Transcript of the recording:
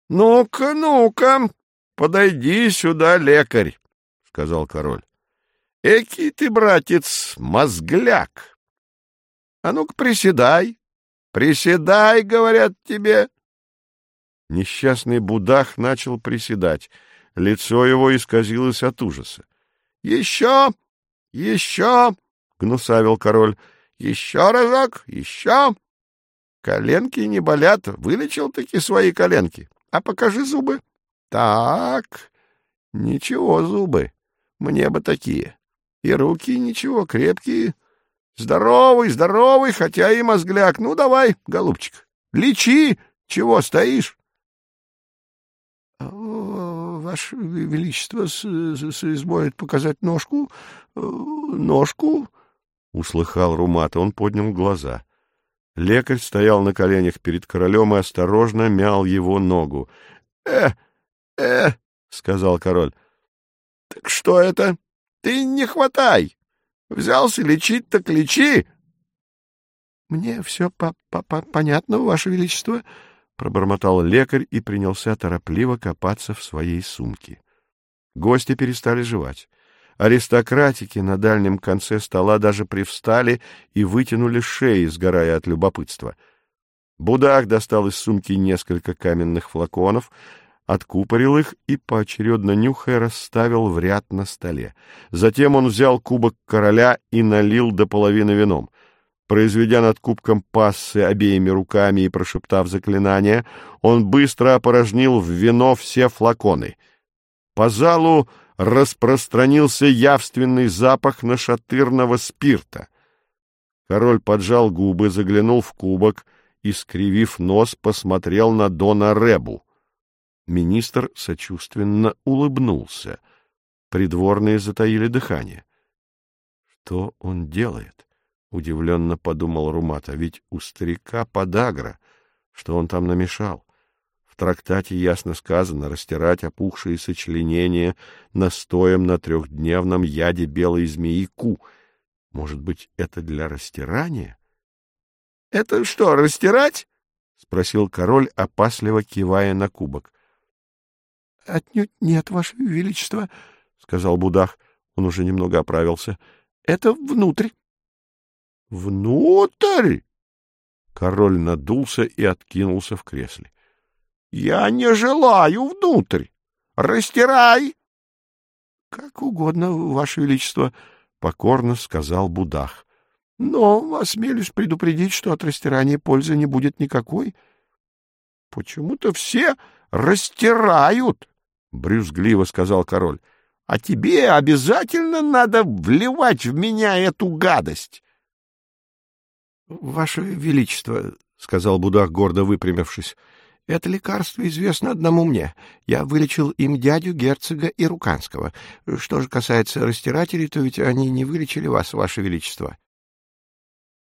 — Ну-ка, ну-ка, подойди сюда, лекарь, — сказал король. — Экий ты, братец, мозгляк. А ну-ка, приседай. Приседай, говорят тебе. Несчастный Будах начал приседать. Лицо его исказилось от ужаса. — Еще! Еще! — гнусавил король. — Еще разок! Еще! Коленки не болят. Вылечил-таки свои коленки. А покажи зубы. Так. Ничего, зубы. Мне бы такие. И руки ничего, крепкие. Здоровый, здоровый, хотя и мозгляк. Ну, давай, голубчик, лечи. Чего стоишь? — Ваше Величество соизволит показать ножку? Ножку? — услыхал Румата. Он поднял глаза. Лекарь стоял на коленях перед королем и осторожно мял его ногу. — сказал король. — Так что это? Ты не хватай. Взялся лечить, так лечи. — Мне все понятно, Ваше Величество, — пробормотал лекарь и принялся торопливо копаться в своей сумке. Гости перестали жевать. Аристократики на дальнем конце стола даже привстали и вытянули шеи, сгорая от любопытства. Будак достал из сумки несколько каменных флаконов, откупорил их и, поочередно нюхая, расставил в ряд на столе. Затем он взял кубок короля и налил до половины вином. Произведя над кубком пассы обеими руками и прошептав заклинание, он быстро опорожнил в вино все флаконы. По залу распространился явственный запах нашатырного спирта. Король поджал губы, заглянул в кубок и, скривив нос, посмотрел на Дона Ребу. Министр сочувственно улыбнулся. Придворные затаили дыхание. — Что он делает? — удивленно подумал Румата. — Ведь у старика подагра. Что он там намешал? В трактате ясно сказано растирать опухшие сочленения настоем на 3-дневном яде белой змеи Ку. Может быть, это для растирания? — Это что, растирать? — спросил король, опасливо кивая на кубок. — Отнюдь нет, Ваше Величество, — сказал Будах. Он уже немного оправился. — Это внутрь. — Внутрь? Король надулся и откинулся в кресле. — Я не желаю внутрь. Растирай. — Как угодно, Ваше Величество, — покорно сказал Будах. — Но осмелюсь предупредить, что от растирания пользы не будет никакой. — Почему-то все растирают, — брюзгливо сказал король. — А тебе обязательно надо вливать в меня эту гадость. — Ваше Величество, — сказал Будах, гордо выпрямившись, — это лекарство известно одному мне. Я вылечил им дядю герцога Ируканского. Что же касается растирателей, то ведь они не вылечили вас, Ваше Величество.